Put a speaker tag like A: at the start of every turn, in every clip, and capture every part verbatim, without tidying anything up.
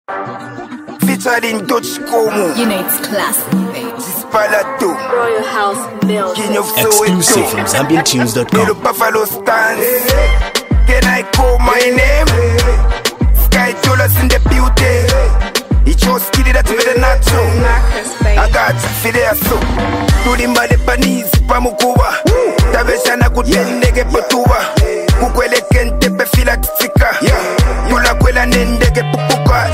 A: Featuring Dutch Como.
B: You know it's classic, baby.
A: Dispalato.
C: Royal House Bill.
D: Exclusive from Zambian Tunes dot com.
A: Little Buffalo stands. Can I call my name? Sky Dollars in the beauty. It's your skiddy that's with the nacho. I got Fidea so. Tulimba le panis, pamukuwa. Tabeshana kutendege potuwa. Kukwele kente pe fila tika. Tula kwela nendege pupuka.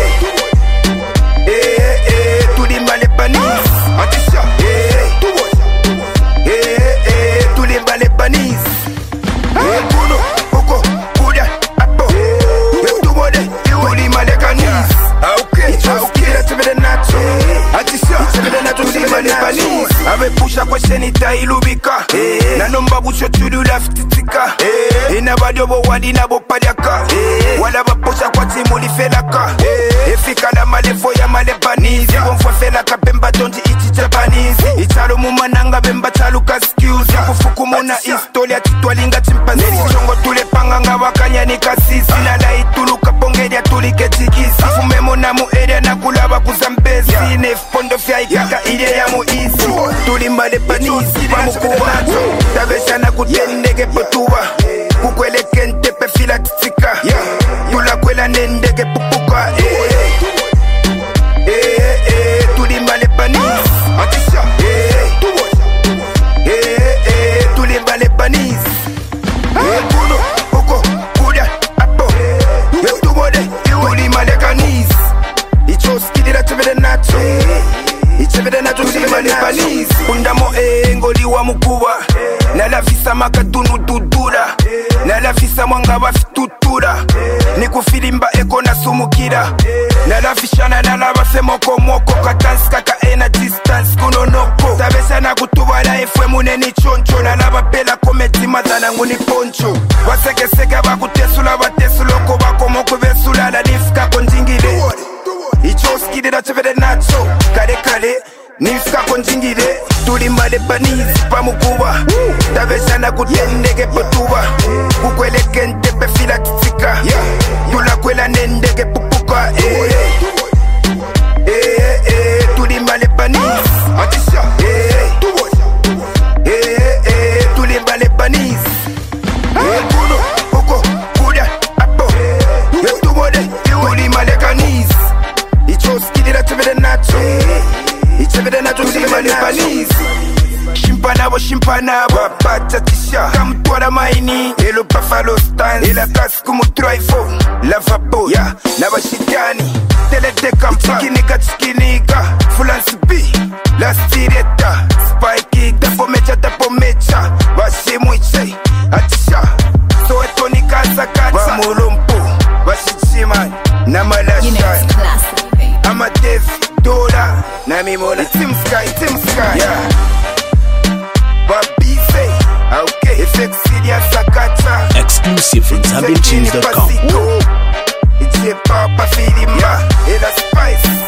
A: Eh, eh, tulimba le panis. Atisha. Eh, eh, eh, tulimba le panis. Eh, kuno, uko, kuda, apo. Yotumode, tulimba le kanis. Okay, okay, that's with the nacho. Atisha, with the nacho, tulimba le panis. Ave pusha kwa shenita ilubika. Na nomba bucho tudu laftitika. Ina badio bo wadi na bo paliaka. Wala baposha kwa timu li felaka. Efika na malefo ya malepanizi. Bonfwa felaka bemba tonji iti Japanese. Italo mumananga bemba taluka skills. Kufuku muna historia titwalinga chimpanzi. Chongo tule panganga wakanya ni kasisi. Nala ituluka pongedia tulike tikisi. Fume muna mu area na kulaba kuzambezi. Nef pondo fya ikaka ile ya mu easy. Tulimba le panisi pamukuwa. Tabeshana kutendege potuwa. Kukwele kente pe fila tika. Tula kwela nendege pupuka. Eh, eh, tulimba le panis. Atisha. Eh, eh, eh, tulimba le panis. Eh, kuno, uko, kuda, apo. Yotumode, tulimba le kanis. Icho skidi la tebe de nacho. Ichebe na tulimba le panis. Undamo e ngoli wa mukuwa. Na la visa makatunu dudura. Na la visa mwanga wa fitutura. Niku filimba eko na sumukira. Na la fishana na la base moko moko. Katansi kaka ena distance kuno noko. Tabesa na kutubala efwe mune ni choncho. Na la bapela kometi matana nguni poncho. Waseke seke bakutesula batesuloko. Bako moko vesula la nifika konjingile. Icho skide da cheve de nacho. Kare kare nifika konjingile. Tulimba le panis pamukuwa. Tabeshana kutendege potuwa. Kukwele kente pe fila tika. Tula kwela nendege pupuka. Eh, eh, eh, tulimba le panis. Atisha. Eh, eh, eh, tulimba le panis. Eh, kuno, uko, kuda, apo. Yotumode, tulimba le kanis. Icho skidi la tebe de nacho. Ichebe de nacho tulimba le panis. Shimpanabo, shimpanabo, patatisha. Kamtuara maini, elo Buffalo stands. Ela kasku mutroifo, lava bo, ya, naba shitani. Telete kampa, chikinika, chikinika. Fulansi B, la stireta. Spikey, tapo mecha, tapo mecha. Washimu iche, atisha. So etonika sakata. Wamulumpu, washichimani, namalashan.
B: You know it's classic, baby.
A: Amadev, Dola, Namimola. Team Sky, Team Sky, yeah. Okay,
D: exclusive from Zambian Tunes dot com.
A: It's a Papa Filimba, Ela Spice.